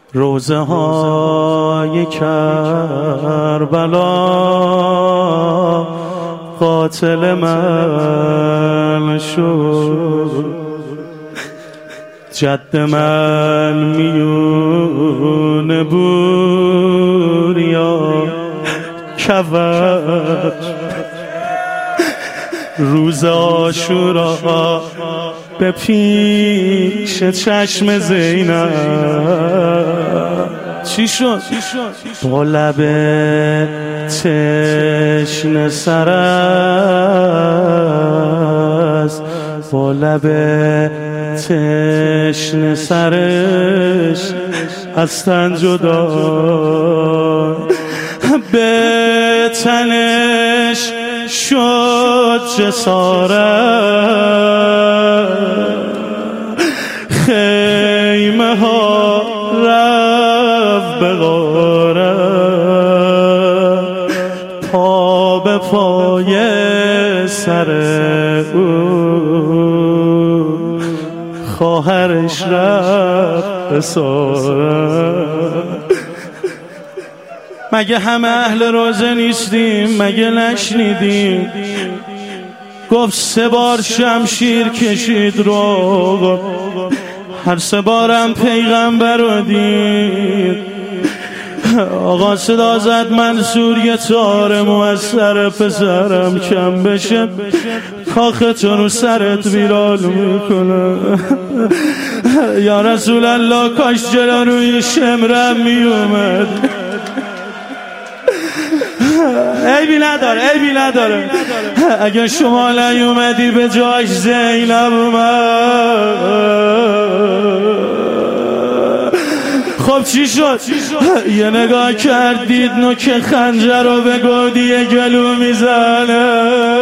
روزه های کربلا قاتل من شد، جد من میونه بود یا کفر. روز عاشورا به پیش چشم زینب چی شد؟ با لب تشنه سرست، با لب تشنه سرش از تن جدا، به تنش شد جسارت، خیمه ها رفت به غارت، پا به پای سر او خواهرش رفت اسارت. مگه همه اهل روزه نیستیم؟ مگه نشنیدیم؟ گفت 3 بار شمشیر کشید رو، هر 3 بارم پیغمبر رو دید. آقا صدا زد منصور یه تار موثر پسرم کم بشه، کاختون رو سرت ویران میکنه. یا رسول الله کاش جلو روی شمرم میومد. عیبی نداره، عیبی نداره. اگه شما نیومدی به جاش زینب اومد. خب چی شد؟ یه نگاه کردید نوک خنجر رو به گودی گلو میزنه.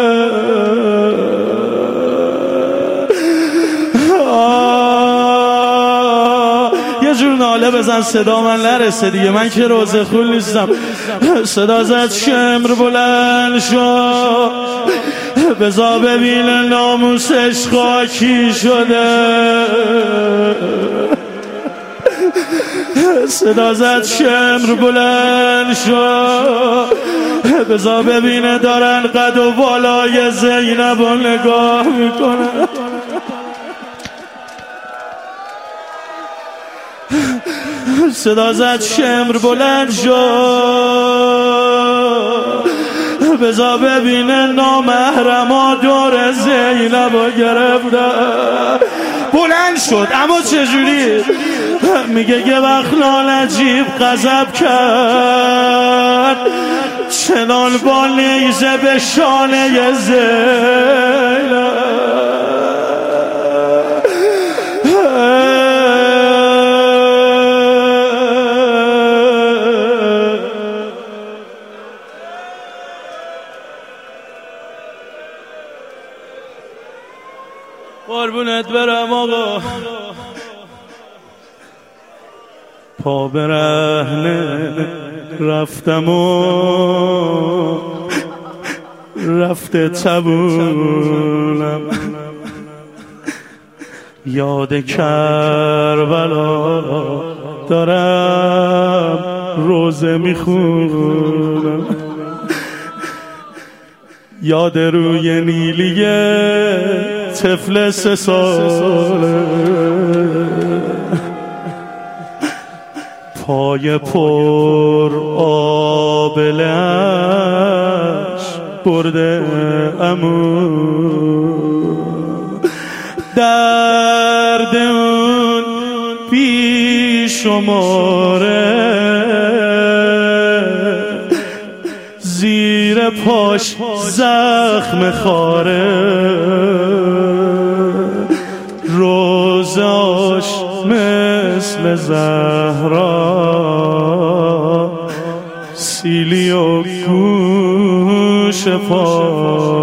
یه جور ناله بزن صدا من نرسه دیگه، من که روزه خول نیستم. صدا زد شمر بلند شد، بزا ببین ناموسش خاکی شده. صدا زد شمر بلند شد، بزا ببینه دارن قد و بالای زینب رو نگاه میکنه. صدا زد شمر بلند شد، بزا ببینه نامحرما دور زینب رو گرفته. بلند شد اما چجوری؟ میگه یه وقت نجیب غضب کرد، چنان با نیزه به شانه زینب. قربونت برم آقا، پا برهنه رفتم و رفته تبونم، یاد کربلا دارم روزه میخونم، یاد روی نیلیه طفل 3 ساله، پای پر آبلش برده امو، درد اون بی شماره، زیر پاش زخم خاره، روزاش مثل زهرا، سیلی و گوش پا.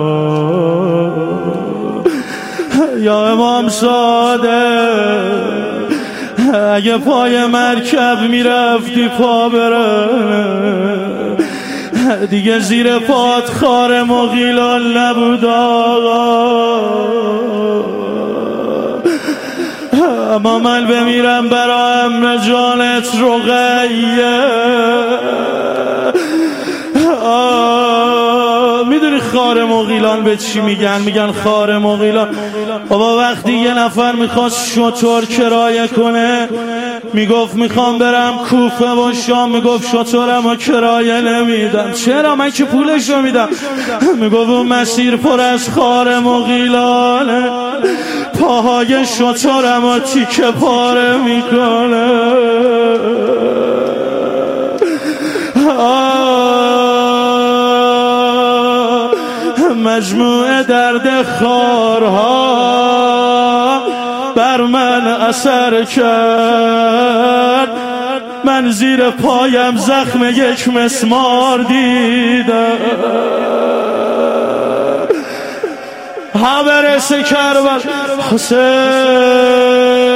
یا امام صادق اگه پای مرکب میرفتی پا بره، دیگه زیر پات خار مغیلان نبود آقا. اما من بمیرم برای ام جانت رقیه. میدونی خار مغیلان به چی میگن؟ میگن خار مغیلان. بابا وقتی یه نفر میخواست شتر کرایه کنه میگفت میخوام برم کوفه و شام، میگفت شترم و کرایه نمیدم. چرا؟ من که پولش رو میدم. میگفت اون مسیر پر از خار مغیلانه، پاهای شترم و تیکه پاره میکنه. مجموعه درد خارها بر من اثر کرد، من زیر پایم زخم یک مسمار دیدم. ها برسه کربل حسین